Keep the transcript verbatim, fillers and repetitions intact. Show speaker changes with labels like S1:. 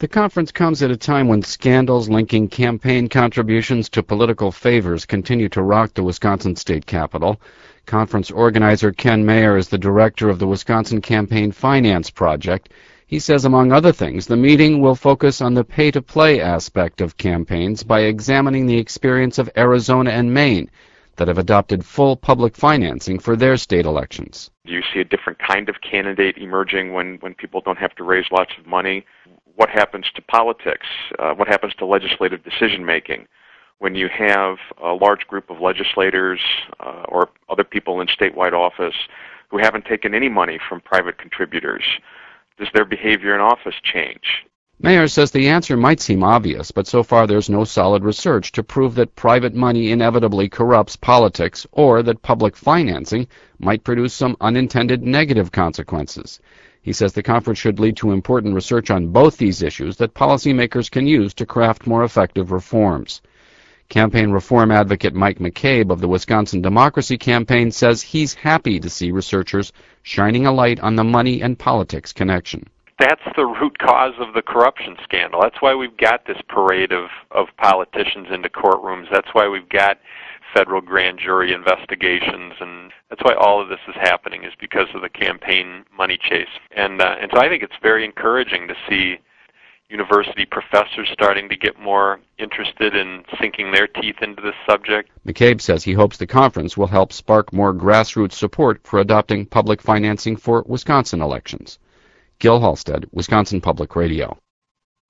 S1: The conference comes at a time when scandals linking campaign contributions to political favors continue to rock the Wisconsin state capitol. Conference organizer Ken Mayer is the director of the Wisconsin Campaign Finance Project. He says, among other things, the meeting will focus on the pay-to-play aspect of campaigns by examining the experience of Arizona and Maine that have adopted full public financing for their state elections.
S2: You see a different kind of candidate emerging when, when people don't have to raise lots of money. What happens to politics? Uh, what happens to legislative decision-making? When you have a large group of legislators uh, or other people in statewide office who haven't taken any money from private contributors, does their behavior in office change?
S1: Mayer says the answer might seem obvious, but so far there's no solid research to prove that private money inevitably corrupts politics or that public financing might produce some unintended negative consequences. He says the conference should lead to important research on both these issues that policymakers can use to craft more effective reforms. Campaign reform advocate Mike McCabe of the Wisconsin Democracy Campaign says he's happy to see researchers shining a light on the money and politics connection.
S3: That's the root cause of the corruption scandal. That's why we've got this parade of, of politicians into courtrooms. That's why we've got federal grand jury investigations, and that's why all of this is happening, is because of the campaign money chase. And uh, and so I think it's very encouraging to see university professors starting to get more interested in sinking their teeth into this subject.
S1: McCabe says he hopes the conference will help spark more grassroots support for adopting public financing for Wisconsin elections. Gil Halstead, Wisconsin Public Radio.